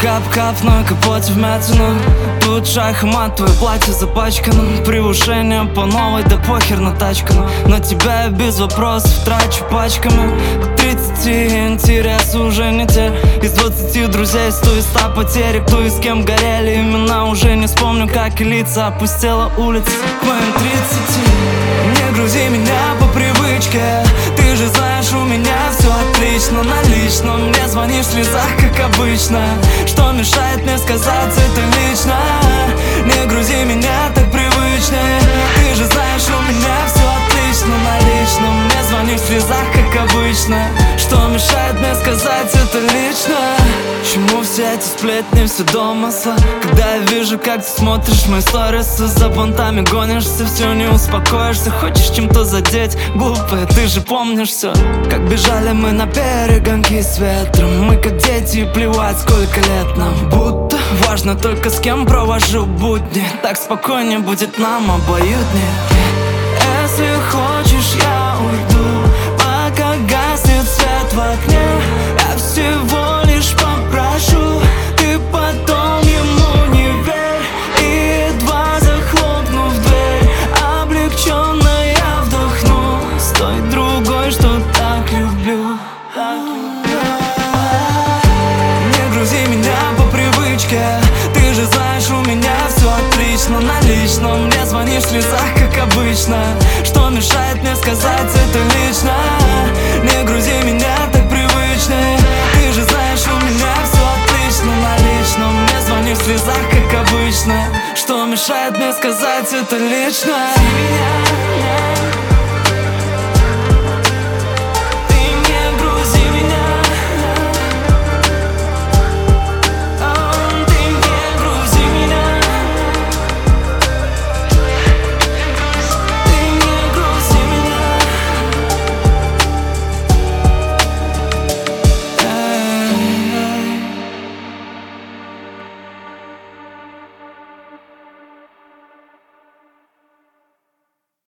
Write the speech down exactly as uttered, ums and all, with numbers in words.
Кап-кап на капоте вмятина. Тут шах и мат, твое платье запачкано. Превышение по новой, да похер на тачку. На тебя я без вопросов трачу пачками. К тридцати интересы уже не те. Из двадцати друзей сто и ста потери. Кто и с кем горели, имена уже не вспомню, как и лица. Опустела улица к моим тридцати. Не грузи меня по привычке. Ты же знаешь, у меня все отлично. На личном мне звонишь в слезах, как обычно. Что мешает мне сказать это лично? Не грузи меня так привычнее. Ты же знаешь, у меня все отлично. На личном мне звонишь в слезах, как обычно. Что мешает мне сказать это лично? Чему все эти сплетни, все домысла? Когда я вижу, как ты смотришь мои сторисы, за понтами гонишься, все не успокоишься. Хочешь чем-то задеть, глупая, ты же помнишь все. Как бежали мы на перегонки с ветром. Мы как дети, и плевать, сколько лет нам. Будто важно только с кем провожу будни. Так спокойнее будет нам обоюднее. Если хочешь, я уйду, пока гаснет свет в окне. Я всего лишь попрошу, ты потом ему не верь. И едва захлопнув дверь, облегченно я вдохну с той другой, что так люблю. Не грузи меня по привычке. Ты же знаешь, у меня все отлично. На личном мне звонишь в слезах, как обычно. Что мешает мне сказать это лично? Не грузи меня так привычнее. Ты же знаешь, у меня все отлично. На личном мне звонишь в слезах, как обычно. Что мешает мне сказать это лично?